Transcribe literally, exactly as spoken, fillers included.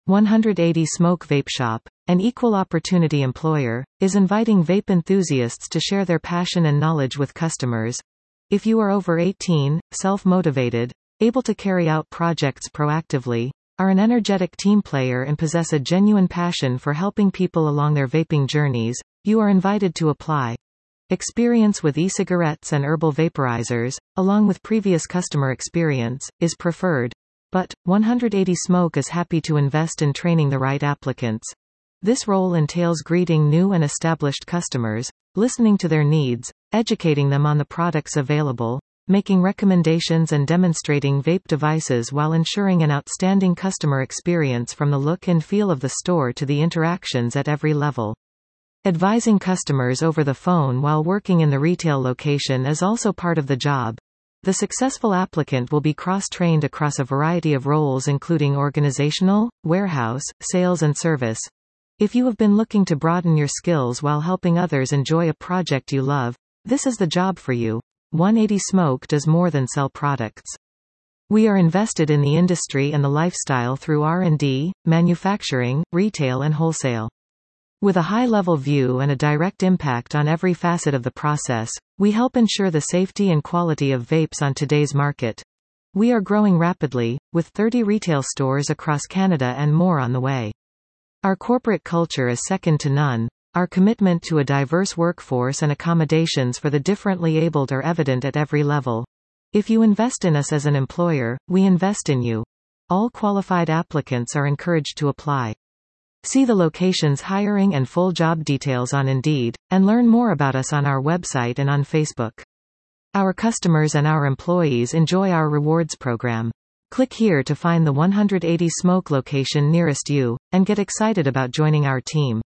one eighty Smoke Vape Shop, an equal opportunity employer, is inviting vape enthusiasts to share their passion and knowledge with customers. If you are over eighteen, self-motivated, able to carry out projects proactively, are an energetic team player and possess a genuine passion for helping people along their vaping journeys, you are invited to apply. Experience with e-cigarettes and herbal vaporizers, along with previous customer experience, is preferred. But, one eighty Smoke is happy to invest in training the right applicants. This role entails greeting new and established customers, listening to their needs, educating them on the products available, making recommendations and demonstrating vape devices while ensuring an outstanding customer experience from the look and feel of the store to the interactions at every level. Advising customers over the phone while working in the retail location is also part of the job. The successful applicant will be cross-trained across a variety of roles including organizational, warehouse, sales and service. If you have been looking to broaden your skills while helping others enjoy a project you love, this is the job for you. one eighty Smoke does more than sell products. We are invested in the industry and the lifestyle through R and D, manufacturing, retail and wholesale. With a high-level view and a direct impact on every facet of the process, we help ensure the safety and quality of vapes on today's market. We are growing rapidly, with thirty retail stores across Canada and more on the way. Our corporate culture is second to none. Our commitment to a diverse workforce and accommodations for the differently abled are evident at every level. If you invest in us as an employer, we invest in you. All qualified applicants are encouraged to apply. See the location's hiring and full job details on Indeed, and learn more about us on our website and on Facebook. Our customers and our employees enjoy our rewards program. Click here to find the one eighty Smoke location nearest you, and get excited about joining our team.